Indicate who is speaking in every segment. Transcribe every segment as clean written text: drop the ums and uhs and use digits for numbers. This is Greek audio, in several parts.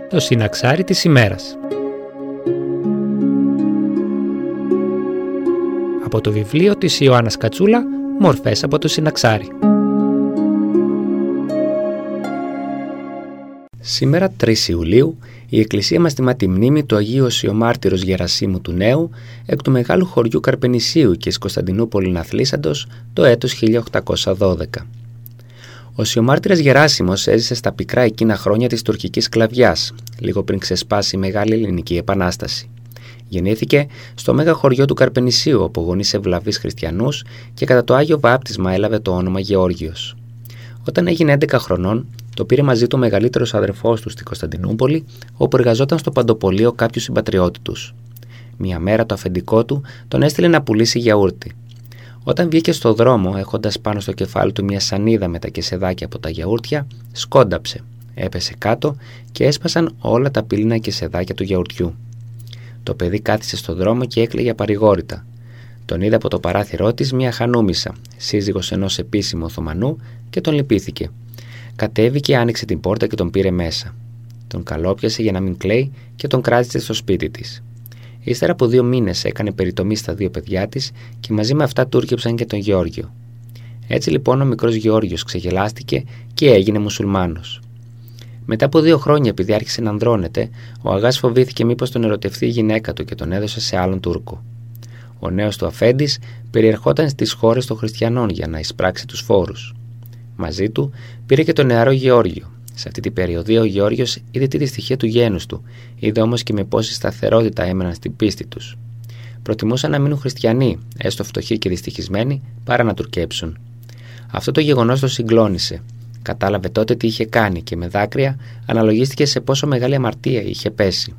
Speaker 1: Το συναξάρι της ημέρας. Από το βιβλίο της Ιωάννας Κατσούλα, «Μορφές από το συναξάρι». Σήμερα 3 Ιουλίου η Εκκλησία μας τιμά τη μνήμη του Αγίου Οσιομάρτυρος Γερασίμου του Νέου εκ του μεγάλου χωριού Καρπενησίου και της Κωνσταντινούπολη Αθλήσαντος το έτος 1812. Ο Οσιομάρτυρας Γεράσιμος έζησε στα πικρά εκείνα χρόνια της τουρκικής σκλαβιάς, λίγο πριν ξεσπάσει η Μεγάλη Ελληνική Επανάσταση. Γεννήθηκε στο μέγα χωριό του Καρπενησίου, όπου γονείς ευλαβείς χριστιανούς, και κατά το Άγιο Βάπτισμα έλαβε το όνομα Γεώργιος. Όταν έγινε 11 χρονών, το πήρε μαζί του ο μεγαλύτερος αδερφός του στην Κωνσταντινούπολη, όπου εργαζόταν στο παντοπολείο κάποιου συμπατριώτη τους. Μια μέρα το αφεντικό του τον έστειλε να πουλήσει γιαούρτι. Όταν βγήκε στο δρόμο, έχοντας πάνω στο κεφάλι του μια σανίδα με τα κεσεδάκια από τα γιαούρτια, σκόνταψε, έπεσε κάτω και έσπασαν όλα τα πύληνα κεσεδάκια του γιαουρτιού. Το παιδί κάθισε στο δρόμο και έκλαιγε απαρηγόρητα. Τον είδε από το παράθυρό της μια χανούμισσα, σύζυγος ενός επίσημου Οθωμανού, και τον λυπήθηκε. Κατέβηκε, άνοιξε την πόρτα και τον πήρε μέσα. Τον καλόπιασε για να μην κλαίει και τον κράτησε στο σπίτι της. Ύστερα από 2 μήνες έκανε περιτομή στα 2 παιδιά της και μαζί με αυτά τούρκεψαν και τον Γεώργιο. Έτσι λοιπόν ο μικρός Γεώργιος ξεγελάστηκε και έγινε μουσουλμάνος. Μετά από 2 χρόνια, επειδή άρχισε να ανδρώνεται, ο Αγάς φοβήθηκε μήπως τον ερωτευτεί η γυναίκα του και τον έδωσε σε άλλον Τούρκο. Ο νέος του αφέντης περιερχόταν στις χώρες των χριστιανών για να εισπράξει τους φόρους. Μαζί του πήρε και τον νεαρό Γεώργιο. Σε αυτή την περιοδία ο Γεώργιος είδε τη δυστυχία του γένους του, είδε όμως και με πόση σταθερότητα έμεναν στην πίστη τους. Προτιμούσαν να μείνουν χριστιανοί, έστω φτωχοί και δυστυχισμένοι, παρά να τουρκέψουν. Αυτό το γεγονός τον συγκλώνησε. Κατάλαβε τότε τι είχε κάνει και με δάκρυα αναλογίστηκε σε πόσο μεγάλη αμαρτία είχε πέσει.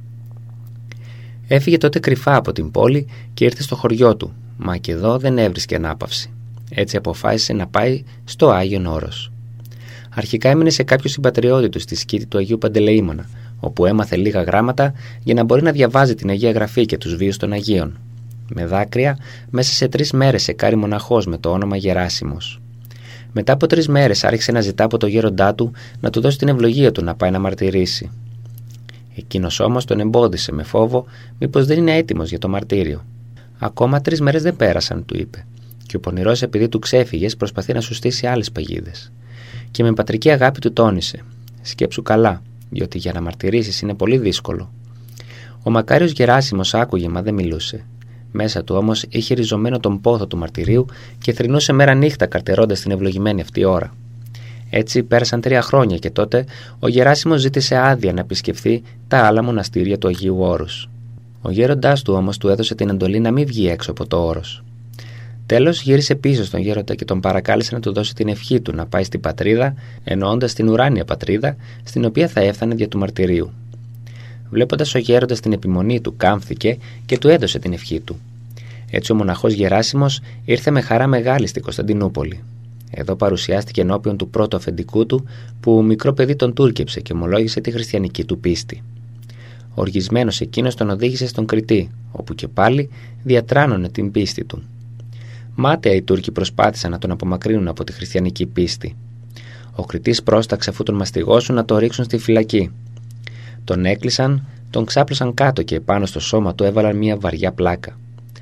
Speaker 1: Έφυγε τότε κρυφά από την πόλη και ήρθε στο χωριό του, μα και εδώ δεν έβρισκε ανάπαυση. Έτσι αποφάσισε να πάει στο Άγιον Όρος. Αρχικά έμεινε σε κάποιο συμπατριώτη του στη σκήτη του Αγίου Παντελεήμωνα, όπου έμαθε λίγα γράμματα για να μπορεί να διαβάζει την Αγία Γραφή και τους βίους των Αγίων. Με δάκρυα, μέσα σε 3 μέρες εκάρει μοναχός με το όνομα Γεράσιμος. Μετά από 3 μέρες άρχισε να ζητά από το γέροντά του να του δώσει την ευλογία του να πάει να μαρτυρήσει. Εκείνος όμως τον εμπόδισε με φόβο μήπως δεν είναι έτοιμος για το μαρτύριο. «Ακόμα 3 μέρες δεν πέρασαν», του είπε, και ο πονηρός, επειδή του ξέφυγες, προσπαθεί να σου στήσει άλλες παγίδες. Και με πατρική αγάπη του τόνισε: «Σκέψου καλά, διότι για να μαρτυρήσεις είναι πολύ δύσκολο». Ο μακάριος Γεράσιμος άκουγε, μα δεν μιλούσε. Μέσα του όμως είχε ριζωμένο τον πόθο του μαρτυρίου και θρηνούσε μέρα νύχτα καρτερώντας την ευλογημένη αυτή ώρα. Έτσι πέρασαν 3 χρόνια και τότε ο Γεράσιμος ζήτησε άδεια να επισκεφθεί τα άλλα μοναστήρια του Αγίου Όρους. Ο γέροντάς του όμως του έδωσε την εντολή να μην βγει έξω από το όρος. Τέλος γύρισε πίσω στον γέροντα και τον παρακάλεσε να του δώσει την ευχή του να πάει στην πατρίδα, εννοώντας την ουράνια πατρίδα, στην οποία θα έφτανε δια του μαρτυρίου. Βλέποντας ο γέροντας την επιμονή του, κάμφθηκε και του έδωσε την ευχή του. Έτσι ο μοναχός Γεράσιμος ήρθε με χαρά μεγάλη στην Κωνσταντινούπολη. Εδώ παρουσιάστηκε ενώπιον του πρώτου αφεντικού του, που μικρό παιδί τον τούρκεψε και ομολόγησε τη χριστιανική του πίστη. Οργισμένος εκείνος τον οδήγησε στον Κρητή, όπου και πάλι διατράνωνε την πίστη του. Μάταια οι Τούρκοι προσπάθησαν να τον απομακρύνουν από τη χριστιανική πίστη. Ο Κρητής πρόσταξε αφού τον μαστιγώσουν να τον ρίξουν στη φυλακή. Τον έκλεισαν, τον ξάπλωσαν κάτω και επάνω στο σώμα του έβαλαν μια βαριά πλάκα.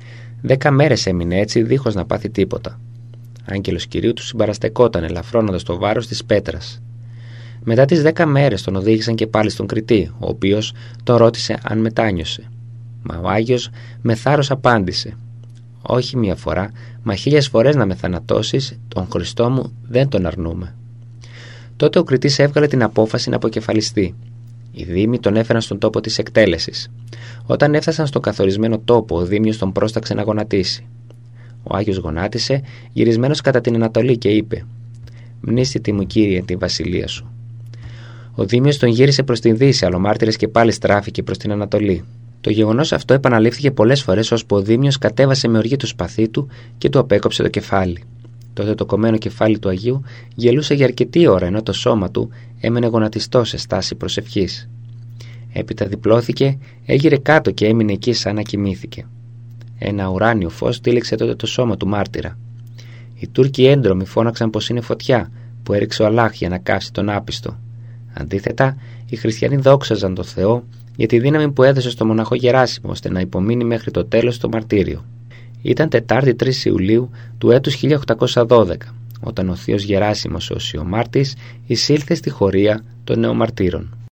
Speaker 1: 10 μέρες έμεινε έτσι δίχως να πάθει τίποτα. Άγγελος Κυρίου του συμπαραστεκόταν ελαφρώνοντας το βάρος της πέτρας. Μετά τις 10 μέρες τον οδήγησαν και πάλι στον Κρητή, ο οποίος τον ρώτησε αν μετάνιωσε. Μα ο Άγιος με θάρρος απάντησε: «Όχι 1 φορά, μα 1000 φορές να με θανατώσεις, τον Χριστό μου δεν τον αρνούμε». Τότε ο Κρητής έβγαλε την απόφαση να αποκεφαλιστεί. Οι δήμοι τον έφεραν στον τόπο της εκτέλεσης. Όταν έφτασαν στον καθορισμένο τόπο, ο δήμιος τον πρόσταξε να γονατίσει. Ο Άγιος γονάτισε, γυρισμένος κατά την Ανατολή, και είπε: «Μνήστητη μου, Κύριε, τη βασιλεία σου». Ο δήμιος τον γύρισε προς την Δύση, αλλά ο μάρτυρας και πάλι στράφηκε προς την Ανατολή. Το γεγονός αυτό επαναλήφθηκε πολλές φορές, ώσπου ο δήμιος κατέβασε με οργή το σπαθί του και του απέκοψε το κεφάλι. Τότε το κομμένο κεφάλι του Αγίου γελούσε για αρκετή ώρα, ενώ το σώμα του έμενε γονατιστό σε στάση προσευχής. Έπειτα διπλώθηκε, έγειρε κάτω και έμεινε εκεί σαν να κοιμήθηκε. Ένα ουράνιο φως τύλιξε τότε το σώμα του μάρτυρα. Οι Τούρκοι έντρομοι φώναξαν πως είναι φωτιά που έριξε ο Αλλάχ για να κάψει τον άπιστο. Αντίθετα, οι χριστιανοί δόξαζαν τον Θεό για τη δύναμη που έδωσε στο μοναχό Γεράσιμο ώστε να υπομείνει μέχρι το τέλος το μαρτύριο. Ήταν Τετάρτη 3 Ιουλίου του έτους 1812, όταν ο θείος Γεράσιμος ο Οσιομάρτης εισήλθε στη χωρία των νεομαρτύρων.